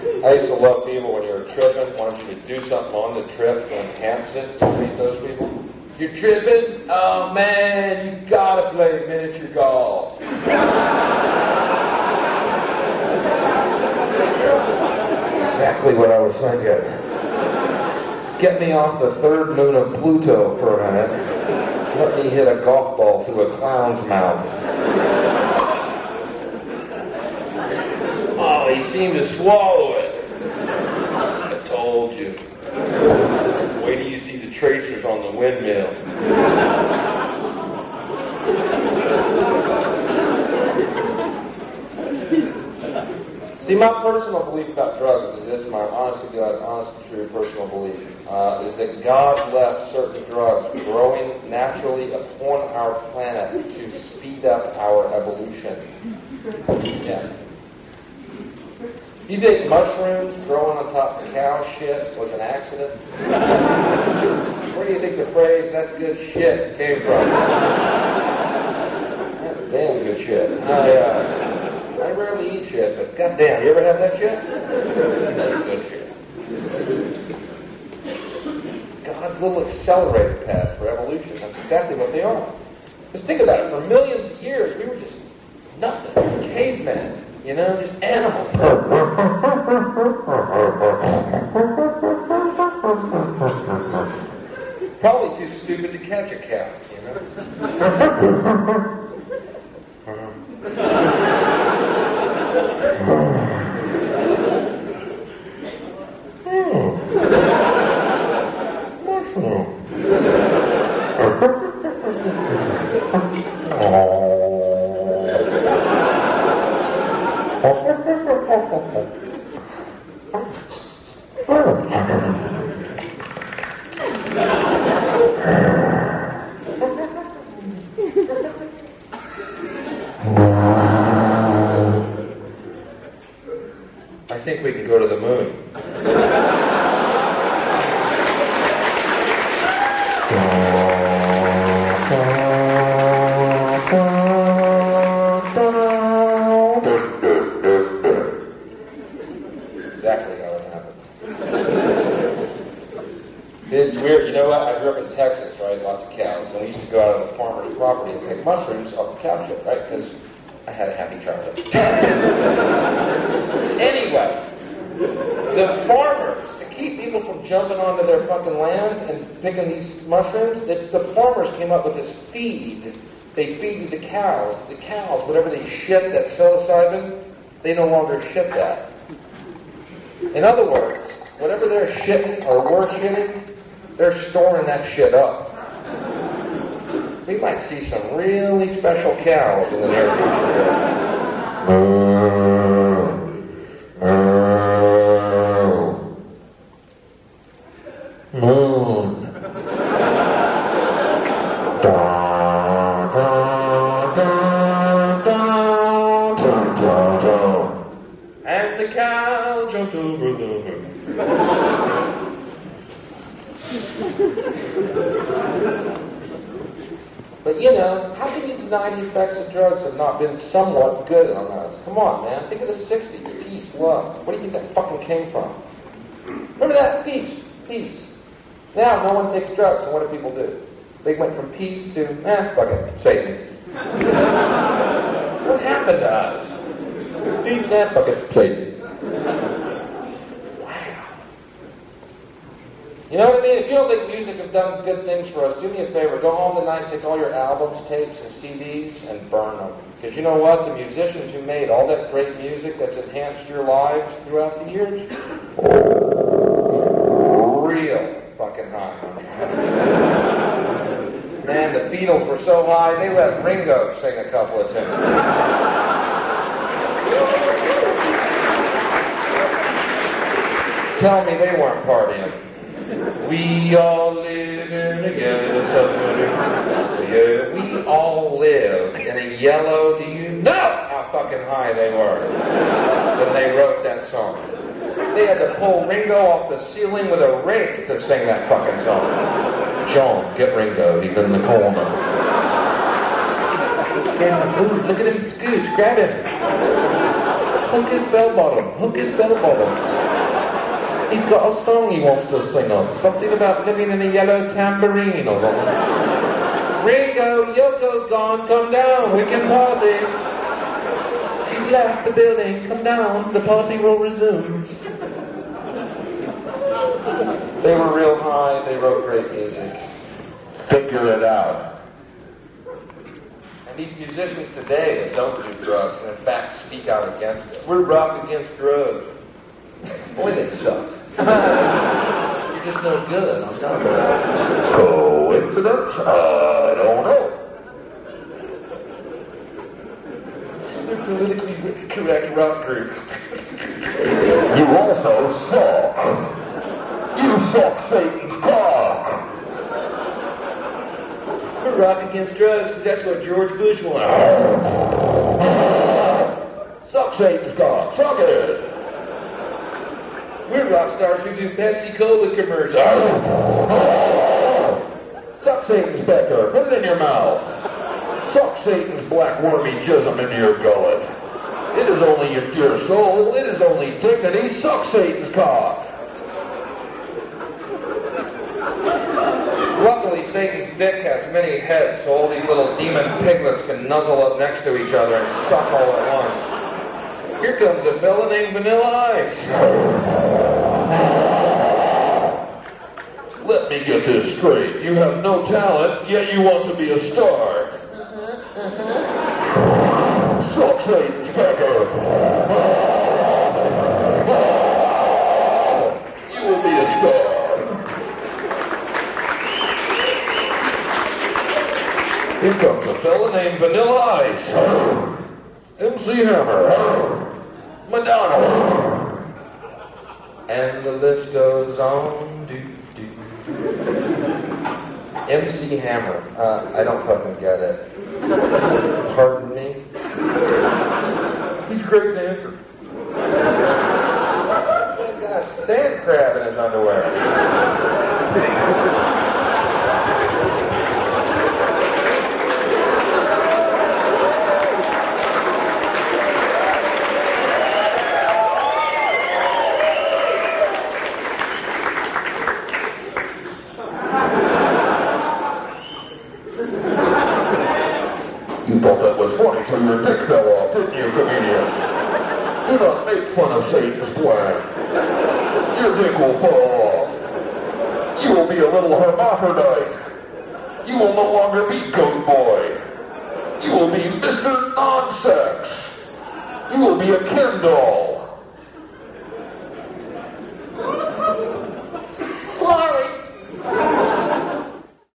I used to love people when you were tripping, wanted you to do something on the trip to enhance it. You meet those people? You're tripping? Oh man, you gotta play miniature golf. Exactly what I was thinking. Get me off the third moon of Pluto for a minute. Let me hit a golf ball through a clown's mouth. Oh, he seemed to swallow it. I told you. Wait till you see the tracers on the windmill. See, my personal belief about drugs is this, my honest to God, honest and true personal belief, is that God left certain drugs growing naturally upon our planet to speed up our evolution. Yeah. You think mushrooms growing on top of cow shit was an accident? Where do you think the phrase, that's good shit, came from? That's damn good shit. I rarely eat shit, but goddamn, you ever have that shit? That's good shit. God's little accelerator pad for evolution. That's exactly what they are. Just think about it. For millions of years, we were just nothing. Cavemen. You know, just animals. Probably too stupid to catch a cow, you know? Mushroom. I think we can go to the moon. Exactly how it happened. It's weird. You know what? I grew up in Texas, right? Lots of cows. And we used to go out on the farmer's property and pick mushrooms off the cow shit, right? Because I had a happy childhood. Anyway, the farmers, to keep people from jumping onto their fucking land and picking these mushrooms, the farmers came up with this feed. They feed the cows. The cows, whatever they shit, that psilocybin, they no longer shit that. In other words, whatever they're shitting or were shitting, they're storing that shit up. We might see some really special cows in the near future. Moon. And the cow jumped over the moon. But you know, how can you deny the effects of drugs have not been somewhat good on us? Come on, man. Think of the 60s. Peace, love. Where do you think that fucking came from? Remember that? Peace. Peace. Now, no one takes drugs, so what do people do? They went from peace to, fuck it, Satan. What happened to us? Peace, fuck it, Satan. You know what I mean? If you don't think music has done good things for us, do me a favor. Go home tonight, take all your albums, tapes, and CDs, and burn them. Because you know what? The musicians who made all that great music that's enhanced your lives throughout the years, real fucking high. Man, the Beatles were so high, they let Ringo sing a couple of tunes. Tell me they weren't partying. We all live in a yellow submarine. Yeah, we all live in a yellow. Do you know how fucking high they were when they wrote that song? They had to pull Ringo off the ceiling with a rake to sing that fucking song. John, get Ringo. He's in the corner. Yeah, ooh, look at him scooch. Grab him. Hook his bell bottom. Hook his bell bottom. He's got a song he wants to sing on. Something about living in a yellow tambourine or something. Ringo, Yoko's gone. Come down. We can party. She's left the building. Come down. The party will resume. They were real high. They wrote great music. Figure it out. And these musicians today that don't do drugs and in fact speak out against it. We're rock against drugs. Boy, they suck. You're just no good, I'm telling you. Coincidence? I don't know. They're politically correct rock group. You also suck. You suck Satan's cock. We're rock against drugs because that's what George Bush wanted. Suck Satan's cock. Suck it. We're rock stars who do Pepsi Cola commercials. Suck Satan's pecker. Put it in your mouth. Suck Satan's black wormy jism into your gullet. It is only your dear soul. It is only dignity. Suck Satan's cock. Luckily, Satan's dick has many heads, so all these little demon piglets can nuzzle up next to each other and suck all at once. Here comes a fella named Vanilla Ice. Let me get this straight. You have no talent, yet you want to be a star. Suck Satan's pecker. You will be a star. Here comes a fella named Vanilla Ice. MC Hammer. Madonna. And the list goes on. MC Hammer. I don't fucking get it. Pardon me? He's a great dancer. He's got a sand crab in his underwear. You thought that was funny till your dick fell off, didn't you, comedian? Do not make fun of Satan's plan. Your dick will fall off. You will be a little hermaphrodite. You will no longer be Goat Boy. You will be Mr. Non-Sex. You will be a Ken doll.